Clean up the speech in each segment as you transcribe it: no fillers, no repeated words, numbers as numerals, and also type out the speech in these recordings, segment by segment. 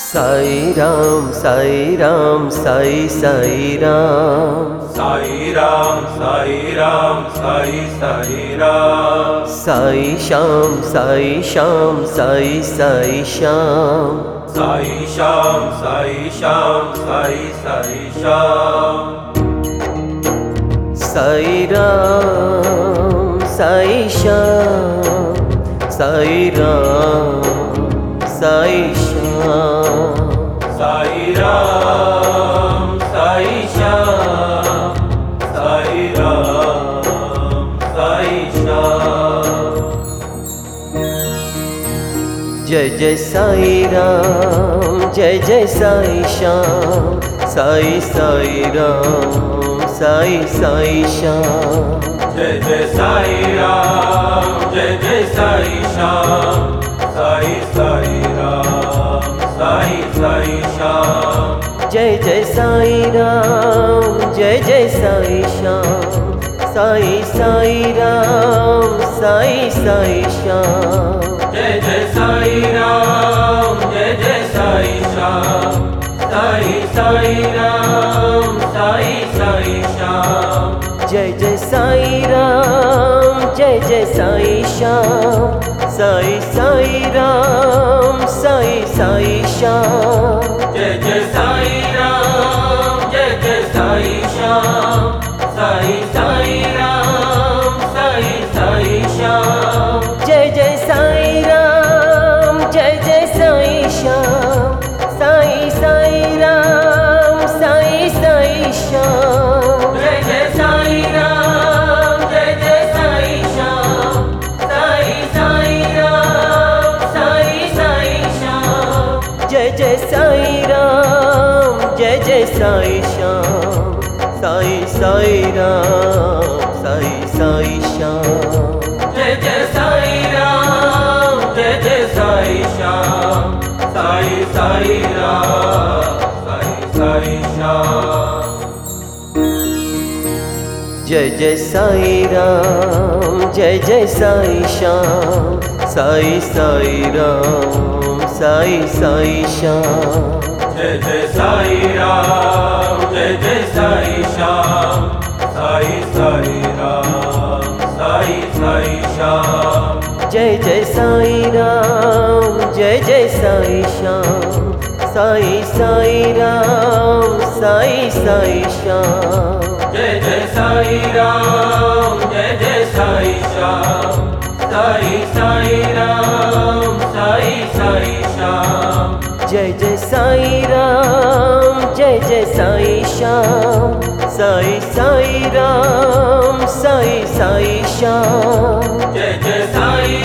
Sai Ram Sai Ram Sai Sai Ram Sai Ram Sai Ram Sai Sai Ram Sai Shyam Sai Shyam Sai Sai Shyam Sai Shyam Sai Shyam Sai Sai Shyam Sai Ram Sai Shyam Sai Ram Sai Shyam Sai Ram Sai Shyam Sai Ram Sai Shyam. Jai Jai Sai Ram Jai Jai Sai Shyam Sai Sai Ram Sai Sai Shyam. Jai Jai Sai Ram Jai Jai Sai Shyam Sai Sai Ram Sai Sai Shyam. Jai Jai Sai Ram Jai Jai Sai Shyam Sai Sai Ram Sai Sai Shyam. Jai Jai Sai Ram Jai Jai Sai Shyam Sai Sai Ram Sai Sai Shyam. Jai Jai Sai Ram Jai Jai Sai Shyam Sai Sai Ram Sai Sai Shyam. Jai Jai Sai Ram Jai Jai Sai Shyam Sai Sai Ram Sai Sai Shyam. Jai Jai Sai Ram Jai Jai Sai Shyam Sai Sai Ram Sai Sai Shyam. Jai Jai Sai Ram Jai Jai Sai Shyam Sai Sai Ram Sai Sai Shyam. Jai Jai Sai Ram Jai Jai Sai Shyam Sai Sai Ram Sai Sai Shyam. Jai Jai Sai Ram Jai Jai Sai Shyam Sai Sai Ram Sai Sai Shyam. Jai Jai Sai Ram Jai Jai Sai Shyam Sai Sai Ram Sai Sai Shyam. Jai Jai Sai Ram Jai Jai Sai Shyam Sai Sai Ram Sai Sai Shyam. Jai Jai Sai Ram Jai Jai Sai Shyam Sai Sai Ram Sai Sai Shyam. Jai Jai Sai Ram Jai Jai Sai Shyam Sai Sai Ram Sai Sai Shyam. Jai Jai Sai Ram Jai Jai Sai Shyam Sai Sai Ram Sai Sai Shyam. Jai Jai Sai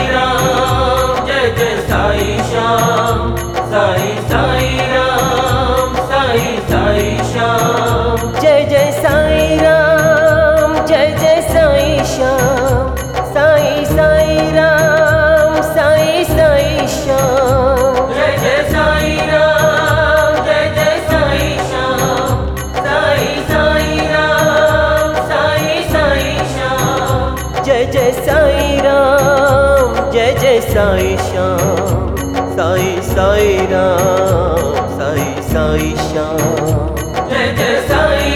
Ram Jai Jai Sai Shyam Sai Sai Ram Sai Sai Shyam. Jai Jai Sai Ram Jai Jai Sai Shyam Sai Sai Ram Sai Sai Shyam. Jai Jai Sai Ram Jai Jai Sai Shyam Sai Sai Ram Sai Sai Shyam. Jai Jai Sai Ram Jai Jai Sai Shyam Sai Sai Ram Sai Sai Shyam. Jai Jai Sai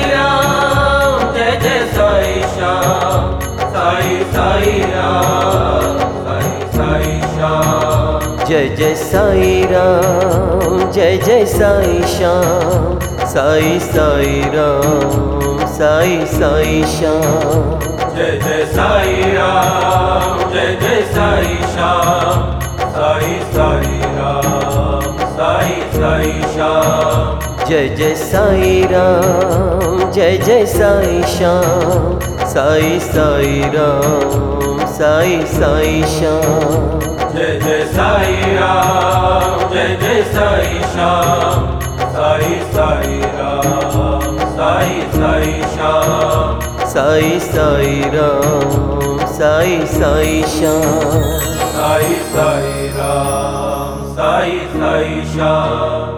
Ram Jai Jai Sai Shyam Sai Sai Ram Sai Sai Shyam. Jai Jai Sai Ram Jai Jai Sai Shyam Sai Sai Ram Sai Sai Shyam. Jai Jai Sai Ram Jai Jai Sai Shyam Sai Sai Ram Sai Sai Shyam. Jai Jai Sai Ram Jai Jai Sai Shyam Sai Sai Ram Sai Sai Shyam. Jai Jai Sai Ram Jai Jai Sai Shyam Sai Sai Ram Sai Sai Shyam. Sai Sai Ram Sai Sai Shyam. Sai Sai Ram Sai Sai Shyam.